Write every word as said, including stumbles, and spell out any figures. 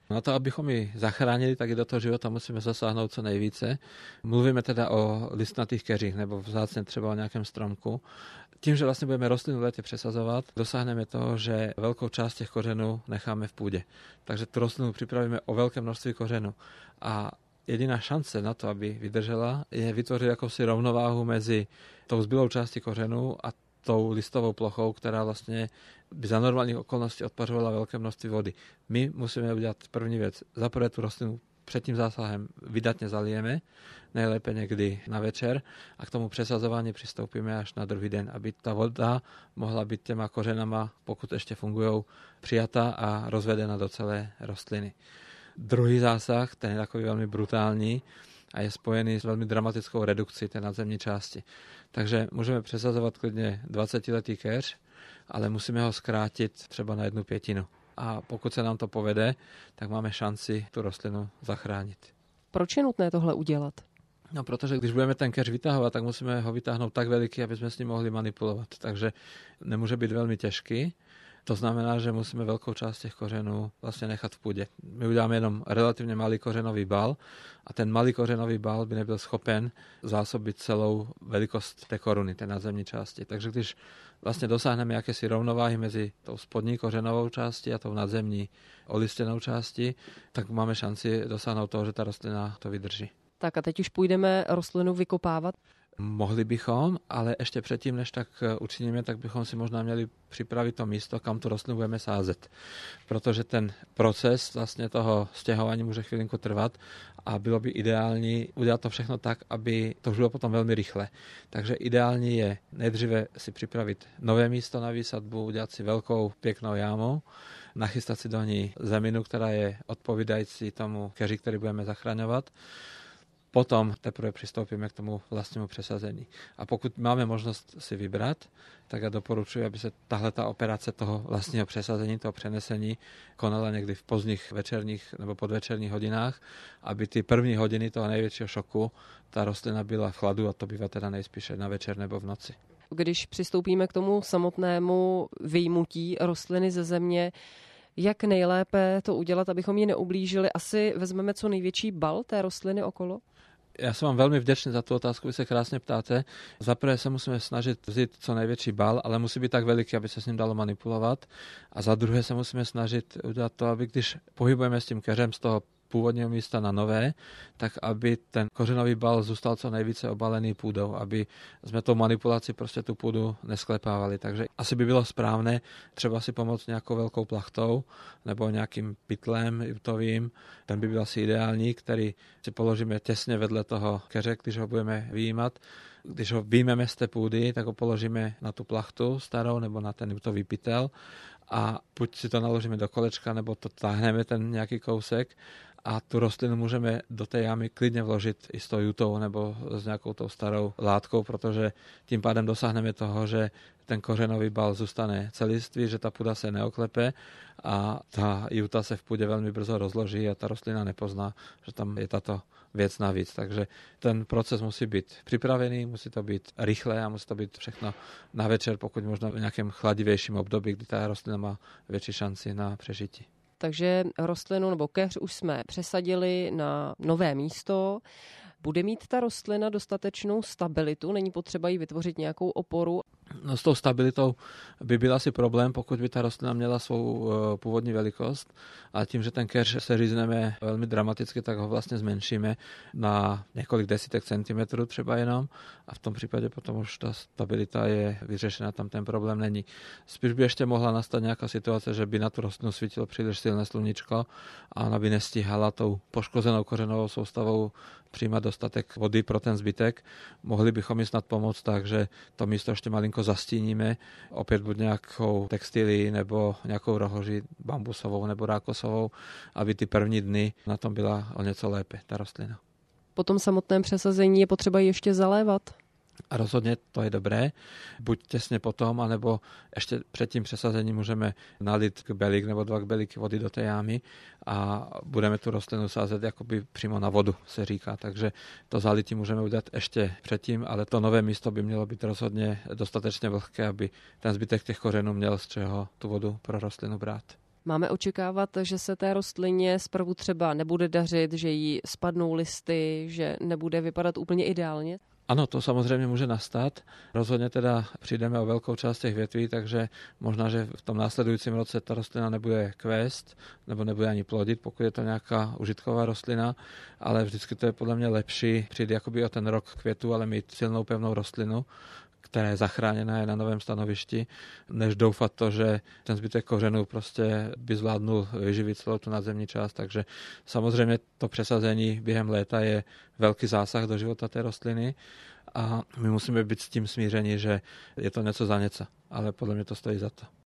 Na to, abychom ji zachránili, tak i do toho života musíme zasáhnout co nejvíce. Mluvíme teda o listnatých keřích nebo vzácně třeba o nějakém stromku. Tím, že vlastně budeme rostlinu v létě přesazovat, dosáhneme toho, že velkou část těch kořenů necháme v půdě. Takže tu rostlinu připravíme o velké množství kořenů. A jediná šance na to, aby vydržela, je vytvořit jakousi rovnováhu mezi tou zbylou částí kořenů a tou listovou plochou, která vlastně by za normálních okolností odpařovala velké množství vody. My musíme udělat první věc. Za prvé tu rostlinu před tím zásahem vydatně zalijeme, nejlépe někdy na večer, a k tomu přesazování přistoupíme až na druhý den, aby ta voda mohla být těma kořenama, pokud ještě fungují, přijata a rozvedena do celé rostliny. Druhý zásah, ten je takový velmi brutální a je spojený s velmi dramatickou redukcí té nadzemní části. Takže můžeme přesazovat klidně dvacetiletý keř, ale musíme ho zkrátit třeba na jednu pětinu. A pokud se nám to povede, tak máme šanci tu rostlinu zachránit. Proč je nutné tohle udělat? No, protože když budeme ten keř vytahovat, tak musíme ho vytáhnout tak veliký, aby jsme s ním mohli manipulovat. Takže nemůže být velmi těžký. To znamená, že musíme velkou část těch kořenů vlastně nechat v půdě. My uděláme jenom relativně malý kořenový bal a ten malý kořenový bal by nebyl schopen zásobit celou velikost té koruny, té nadzemní části. Takže když vlastně dosáhneme jakési rovnováhy mezi tou spodní kořenovou částí a tou nadzemní olistěnou částí, tak máme šanci dosáhnout toho, že ta rostlina to vydrží. Tak a teď už půjdeme rostlinu vykopávat? Mohli bychom, ale ještě předtím, než tak učiníme, tak bychom si možná měli připravit to místo, kam tu rostlinu budeme sázet. Protože ten proces vlastně toho stěhování může chvilinku trvat a bylo by ideální udělat to všechno tak, aby to už bylo potom velmi rychle. Takže ideální je nejdříve si připravit nové místo na výsadbu, udělat si velkou pěknou jámu, nachystat si do ní zeminu, která je odpovídající tomu keři, který budeme zachraňovat. Potom teprve přistoupíme k tomu vlastnímu přesazení. A pokud máme možnost si vybrat, tak já doporučuji, aby se tahle ta operace toho vlastního přesazení, toho přenesení konala někdy v pozdních večerních nebo podvečerních hodinách, aby ty první hodiny toho největšího šoku ta rostlina byla v chladu, a to bývá teda nejspíše na večer nebo v noci. Když přistoupíme k tomu samotnému vyjmutí rostliny ze země, jak nejlépe to udělat, abychom ji neublížili? Asi vezmeme co největší bal té rostliny okolo? Já jsem vám velmi vděčný za tu otázku, vy se krásně ptáte. Za prvé se musíme snažit vzít co největší bal, ale musí být tak veliký, aby se s ním dalo manipulovat. A za druhé se musíme snažit udělat to, aby když pohybujeme s tím keřem z toho původního místa na nové, tak aby ten kořenový bal zůstal co nejvíce obalený půdou, aby jsme tou manipulací prostě tu půdu nesklepávali. Takže asi by bylo správné třeba si pomoct nějakou velkou plachtou nebo nějakým pytlem jutovým. Ten by byl asi ideální, který si položíme těsně vedle toho keře, když ho budeme vyjímat. Když ho vyjmeme z té půdy, tak ho položíme na tu plachtu starou nebo na ten jutový pytel a buď si to naložíme do kolečka, nebo to táhneme ten nějaký kousek a tu rostlinu můžeme do té jámy klidně vložit i s tou jutou nebo s nějakou tou starou látkou, protože tím pádem dosáhneme toho, že ten kořenový bal zůstane celistvý, že ta půda se neoklepe a ta juta se v půdě velmi brzo rozloží a ta rostlina nepozná, že tam je tato věc navíc. Takže ten proces musí být připravený, musí to být rychlé a musí to být všechno na večer, pokud možno v nějakém chladivějším období, kdy ta rostlina má větší šanci na přežití. Takže rostlinu nebo keř už jsme přesadili na nové místo. Bude mít ta rostlina dostatečnou stabilitu? Není potřeba jí vytvořit nějakou oporu? No, s tou stabilitou by byl asi problém, pokud by ta rostlina měla svou původní velikost, a tím, že ten keř se řízneme velmi dramaticky, tak ho vlastně zmenšíme na několik desítek centimetrů třeba jenom a v tom případě potom už ta stabilita je vyřešena, tam ten problém není. Spíš by ještě mohla nastat nějaká situace, že by na tu rostlinu svítilo příliš silné sluníčko a ona by nestíhala tou poškozenou kořenovou soustavou přijímat dostatek vody pro ten zbytek. Mohli bychom jí snad pomoct tak, že to místo ještě malinko zastíníme, opět buď nějakou textilii nebo nějakou rohoří bambusovou nebo rákosovou, aby ty první dny na tom byla o něco lépe ta rostlina. Po tom samotném přesazení je potřeba ji ještě zalévat? A rozhodně to je dobré. Buď těsně potom, anebo ještě před tím přesazením můžeme nalit kbelík nebo dva kbelíky vody do té jámy a budeme tu rostlinu sázet jakoby přímo na vodu, se říká. Takže to zalití můžeme udělat ještě předtím, ale to nové místo by mělo být rozhodně dostatečně vlhké, aby ten zbytek těch kořenů měl z čeho tu vodu pro rostlinu brát. Máme očekávat, že se té rostlině zprvu třeba nebude dařit, že jí spadnou listy, že nebude vypadat úplně ideálně? Ano, to samozřejmě může nastat. Rozhodně teda přijdeme o velkou část těch větví, takže možná, že v tom následujícím roce ta rostlina nebude kvést, nebo nebude ani plodit, pokud je to nějaká užitková rostlina, ale vždycky to je podle mě lepší přijít jakoby o ten rok květu, ale mít silnou pevnou rostlinu, která je zachráněná je na novém stanovišti, než doufat to, že ten zbytek kořenů prostě by zvládnul vyživit celou tu nadzemní část. Takže samozřejmě to přesazení během léta je velký zásah do života té rostliny a my musíme být s tím smířeni, že je to něco za něco, ale podle mě to stojí za to.